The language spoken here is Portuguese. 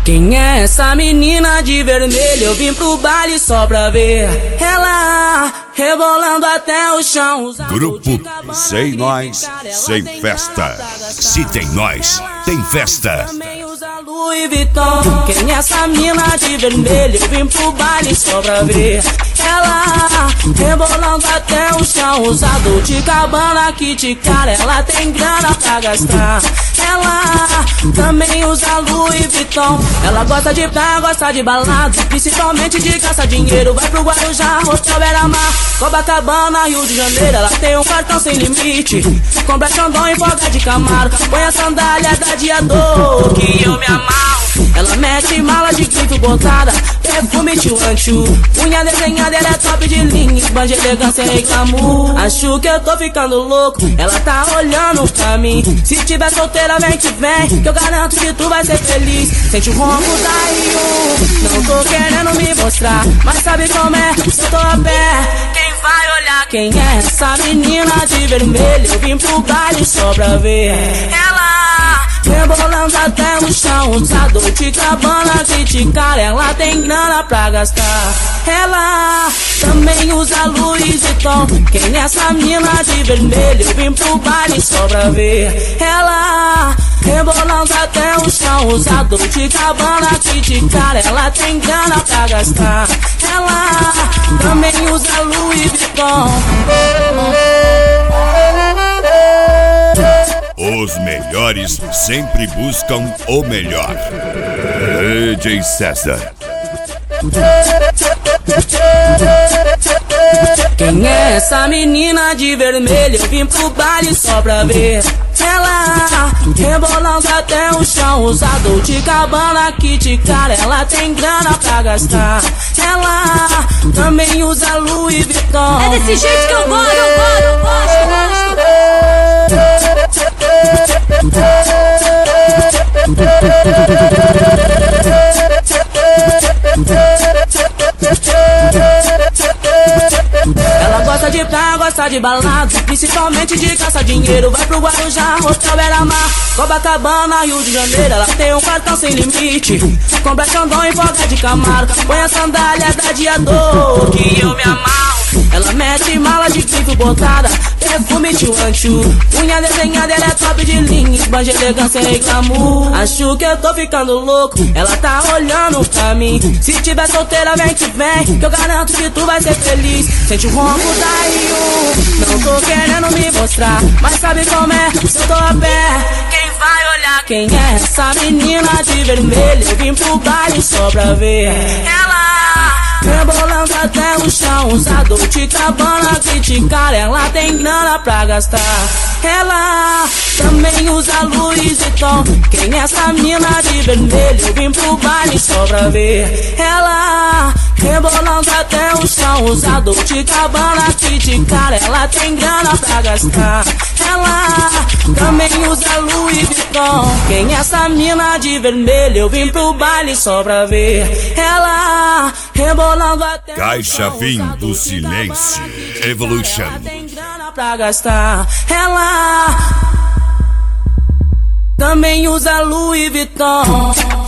Quem é essa menina de vermelho? Eu vim pro baile só pra ver ela rebolando até o chão. Grupo Sem Nós, Sem Festa. Se tem nós, tem festa. Também usa Louis Vuitton. Quem é essa mina de vermelho? Eu vim pro baile só pra ver ela rebolando até o chão. Usado de cabana, que de cara ela tem grana pra gastar. Ela também usa Louis Vuitton. Ela gosta de praia, gosta de balada, principalmente de caça-dinheiro. Vai pro Guarujá, Hotel Beira-Mar, Copacabana, Rio de Janeiro. Ela tem um cartão sem limite, com Black Xandão e folga de Camaro. Põe a sandália da Diador, que eu me amarro. Ela mete mala de grito botada, perfume tchuanchu, unha desenhada, ela é top de linha, esbanja elegância e glamour. Acho que eu tô ficando louco, ela tá olhando pra mim. Se tiver solteira vem que vem, que eu garanto que tu vai ser feliz. Sente o ronco da Rio, não tô querendo me mostrar, mas sabe como é, se eu tô a pé, quem vai olhar? Quem é essa menina de vermelho? Eu vim pro baile só pra ver ela rebolando até o chão. Usador de cabana, que de cara ela tem grana pra gastar. Ela também usa Louis Vuitton. Quem é essa mina de vermelho? Eu vim pro baile só pra ver ela rebolando até o chão. Usador de cabana, que de cara ela tem grana pra gastar. Ela também usa Louis Vuitton. Os melhores sempre buscam o melhor. DJ César. Quem é essa menina de vermelho? Eu vim pro baile só pra ver ela rebolando até o chão. Usador de cabana, que de cara ela tem grana pra gastar. Ela também usa Louis Vuitton. É desse jeito que eu gosto, Ela gosta de praia, gosta de balada, principalmente de caça-dinheiro. Vai pro Guarujá, Hotel Beira-Mar, Copacabana, Rio de Janeiro. Ela tem um cartão sem limite, com Black Xandão e folga de Camaro. Põe a sandália da Diador, que eu me amarro. Ela mete mala de grito botada, perfume tchuanchu, unha desenhada, ela é top de linha, esbanja elegância e glamour. Acho que eu tô ficando louco, ela tá olhando pra mim. Se tiver solteira vem que vem, que eu garanto que tu vai ser feliz. Sente o ronco da Rio, não tô querendo me mostrar, mas sabe como é, se eu tô a pé, quem vai olhar? Quem é essa menina de vermelho? Eu vim pro baile só pra ver ela rebolando até o chão. Usador de cabana, que de cara ela tem grana pra gastar. Ela também usa Louis Vuitton. Quem é essa mina de vermelho? Eu vim pro baile só pra ver ela rebolando até o chão. Usador de cabana, que de cara ela tem grana pra gastar. Ela também usa Louis Vuitton. Quem é essa mina de vermelho? Eu vim pro baile só pra ver ela rebolando até Caixa o chão. Vim do Silêncio Evolution. Ela tem grana pra gastar. Ela também usa Louis Vuitton.